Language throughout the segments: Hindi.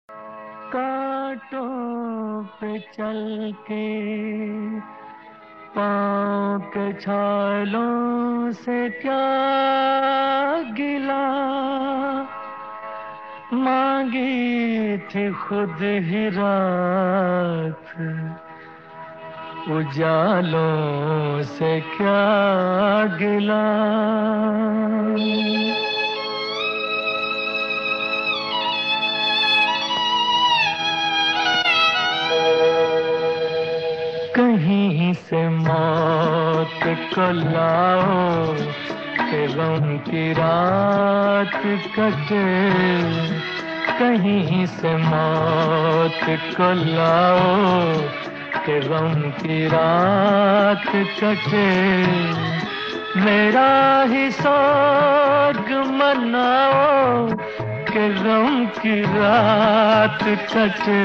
कांटों पे चल के पाँव के छालों से क्या गिला, मांगी थी खुद ही रात, उजालों से क्या गिला। कहीं से मौत को लाओ कि गम की रात कटे, कहीं से मौत को लाओ कि गम की रात कटे। मेरा ही सोग मनाओ कि गम की रात कटे,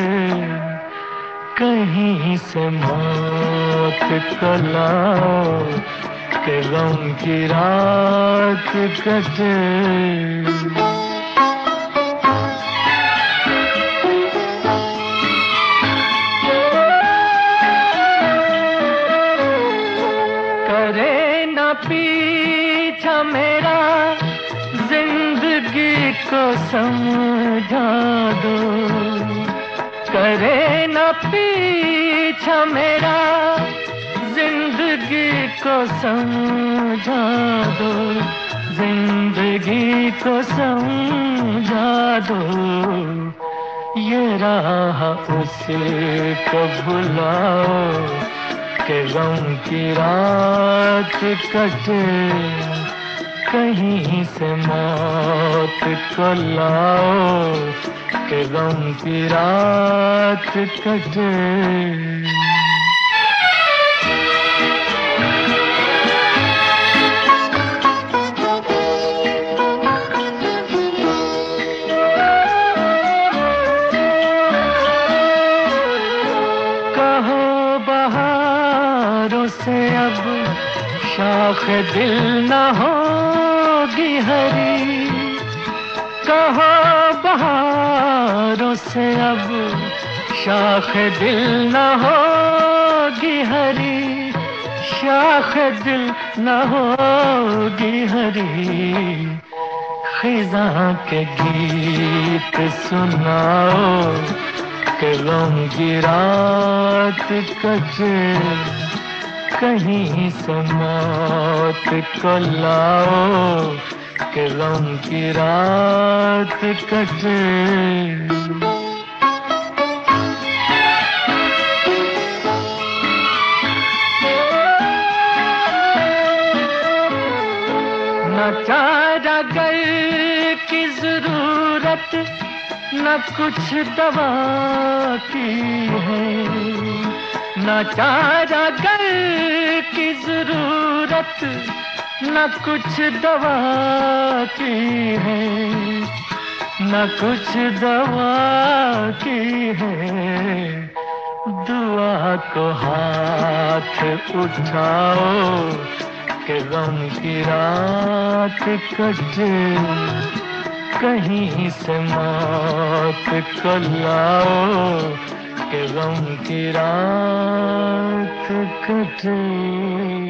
कहीं से मौत को लाओ कि गम की रात कटे। करे न पीछा मेरा, जिंदगी को समझा दो। करे न पीछा मेरा, जिंदगी को समझा दो, जिंदगी को समझा दो। ये राह उसी को भुलाओ कि गम की रात कटे, कहीं से मौत को लाओ कि गम की रात कटे। कहो बहारों से अब शाख दिल न होगी हरी, कहो बहारों से अब शाख दिल न होगी हरी, शाख दिल न होगी हरी। खिज़ां के गीत सुनाओ कि गम की रात कटे, कहीं से मौत को लाओ कि गम की रात कटे। न चारागर की जरूरत, न कुछ दवा की है, न चारागर की जरूरत, न कुछ दवा की है, न कुछ दवा की है। दुआ को हाथ उठाओ कि गम की रात कटे, कहीं से मौत को लाओ कि गम की रात कटे।